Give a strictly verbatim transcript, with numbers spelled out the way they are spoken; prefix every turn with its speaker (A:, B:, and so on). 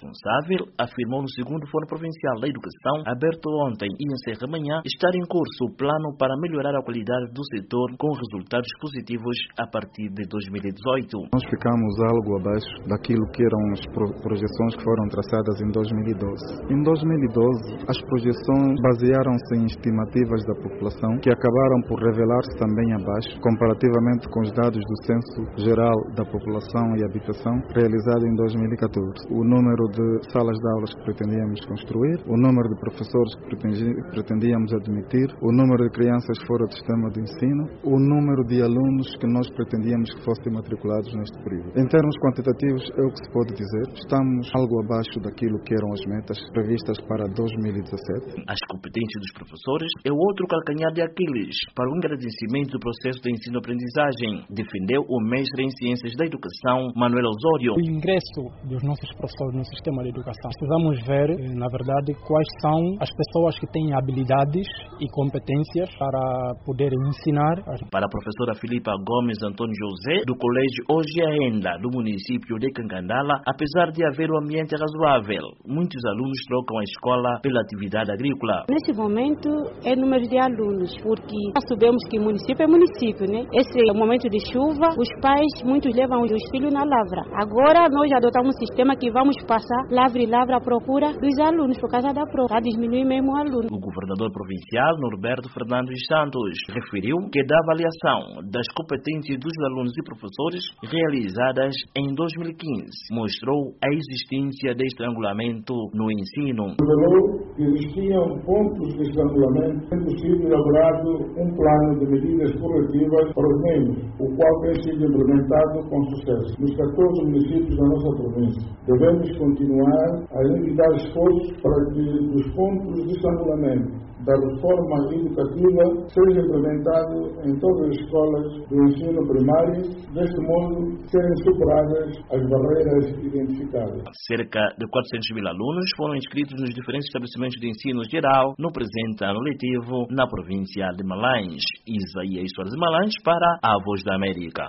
A: responsável afirmou no segundo Fórum Provincial da Educação, aberto ontem e encerra amanhã, estar em curso o plano para melhorar a qualidade do setor com resultados positivos a partir de dois mil e dezoito.
B: Nós ficamos algo abaixo daquilo que eram as projeções que foram traçadas em dois mil e doze. Em dois mil e doze, as projeções basearam-se em estimativas da população que acabaram por revelar-se também abaixo, comparativamente com os dados do Censo Geral da População e Habitação realizado em dois mil e catorze. O número de salas de aulas que pretendíamos construir, o número de professores que pretendíamos admitir, o número de crianças fora do sistema de ensino, o número de alunos que nós pretendíamos que fossem matriculados neste período. Em termos quantitativos, é o que se pode dizer, estamos algo abaixo daquilo que eram as metas previstas para dois mil e dezassete.
A: As competências dos professores é o outro calcanhar de Aquiles para o engrandecimento do processo de ensino-aprendizagem, defendeu o mestre em Ciências da Educação, Manuel Osório.
C: O ingresso dos nossos professores no sistema de educação, precisamos ver, na verdade, quais são as pessoas que têm habilidades e competências para poderem ensinar.
A: Para a professora Filipa Gomes Antônio José, do Colégio Hoje Ainda, do município de Cangandala, apesar de haver um ambiente razoável, muitos alunos trocam a escola pela atividade agrícola.
D: Nesse momento, é número de alunos, porque nós sabemos que município é município, né? Esse é o momento de chuva, os pais, muitos levam os filhos na lavra. Agora, nós adotamos um sistema que vamos passar lavra e lavra à procura dos alunos, por causa da prova, para diminuir mesmo o aluno.
A: O governador provincial, Norberto Fernandes Santos, referiu que da avaliação das competências dos alunos e professores realizadas em dois mil e quinze, mostrou a existência de estrangulamento no ensino.
E: Revelou que existiam pontos de estrangulamento, tendo sido elaborado um plano de medidas corretivas para os mesmos, o qual tem sido implementado com sucesso nos catorze municípios da nossa província. Devemos continuar a envidar esforços para que os pontos de estrangulamento da reforma educativa seja implementado em todas as escolas do ensino primário, deste modo serem superadas as barreiras identificadas.
A: Cerca de quatrocentos mil alunos foram inscritos nos diferentes estabelecimentos de ensino geral no presente ano letivo na província de Malães. Isaías Soares Malães para a Voz da América.